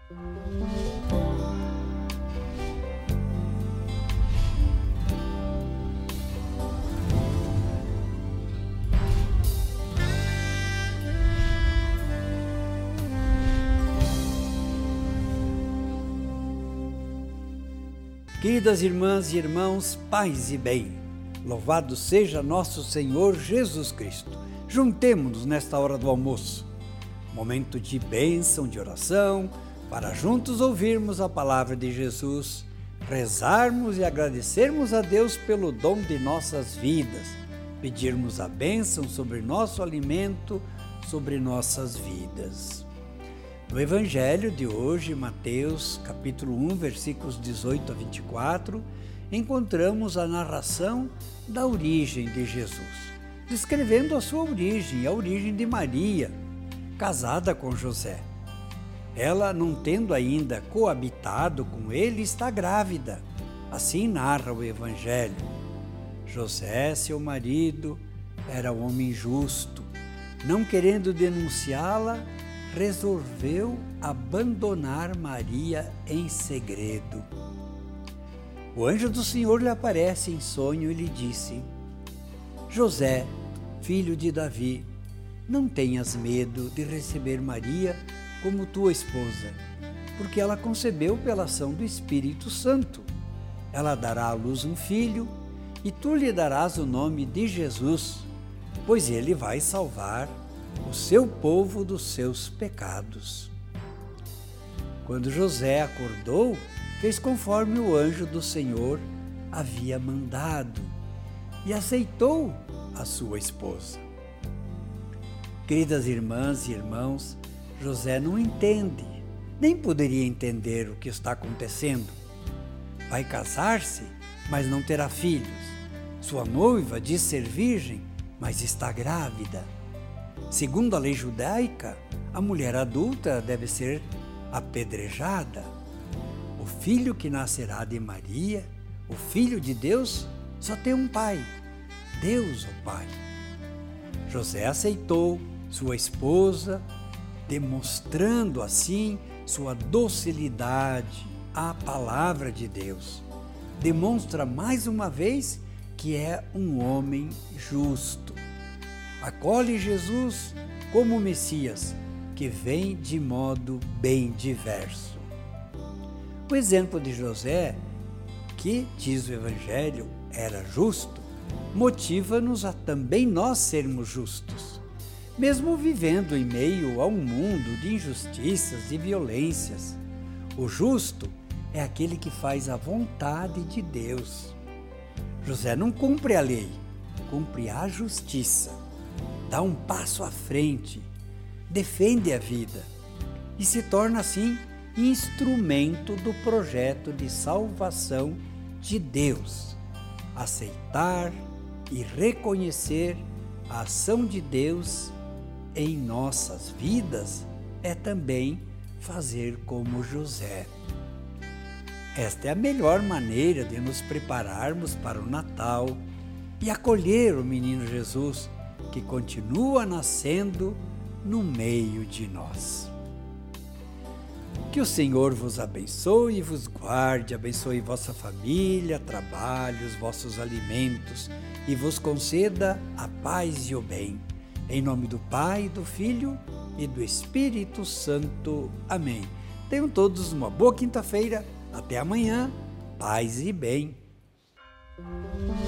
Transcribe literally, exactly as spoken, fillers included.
Queridas irmãs e irmãos, paz e bem, louvado seja nosso Senhor Jesus Cristo. Juntemo-nos nesta hora do almoço, momento de bênção, de oração, para juntos ouvirmos a palavra de Jesus, rezarmos e agradecermos a Deus pelo dom de nossas vidas, pedirmos a bênção sobre nosso alimento, sobre nossas vidas. No Evangelho de hoje, Mateus, capítulo um, versículos dezoito a vinte e quatro, encontramos a narração da origem de Jesus, descrevendo a sua origem, a origem de Maria, casada com José. Ela, não tendo ainda coabitado com ele, está grávida. Assim narra o Evangelho. José, seu marido, era um homem justo. Não querendo denunciá-la, resolveu abandonar Maria em segredo. O anjo do Senhor lhe aparece em sonho e lhe disse: José, filho de Davi, não tenhas medo de receber Maria como tua esposa, porque ela concebeu pela ação do Espírito Santo. Ela dará à luz um filho, e tu lhe darás o nome de Jesus, pois ele vai salvar o seu povo dos seus pecados. Quando José acordou, fez conforme o anjo do Senhor havia mandado e aceitou a sua esposa. Queridas irmãs e irmãos, José não entende, nem poderia entender o que está acontecendo. Vai casar-se, mas não terá filhos. Sua noiva diz ser virgem, mas está grávida. Segundo a lei judaica, a mulher adulta deve ser apedrejada. O filho que nascerá de Maria, o Filho de Deus, só tem um pai, Deus o Pai. José aceitou sua esposa, demonstrando assim sua docilidade à palavra de Deus. Demonstra mais uma vez que é um homem justo. Acolhe Jesus como Messias, que vem de modo bem diverso. O exemplo de José, que, diz o Evangelho, era justo, motiva-nos a também nós sermos justos, mesmo vivendo em meio a um mundo de injustiças e violências. O justo é aquele que faz a vontade de Deus. José não cumpre a lei, cumpre a justiça. Dá um passo à frente, defende a vida e se torna assim instrumento do projeto de salvação de Deus. Aceitar e reconhecer a ação de Deus em nossas vidas é também fazer como José. Esta é a melhor maneira de nos prepararmos para o Natal e acolher o menino Jesus, que continua nascendo no meio de nós. Que o Senhor vos abençoe e vos guarde, abençoe vossa família, trabalhos, vossos alimentos e vos conceda a paz e o bem. Em nome do Pai, do Filho e do Espírito Santo. Amém. Tenham todos uma boa quinta-feira. Até amanhã. Paz e bem.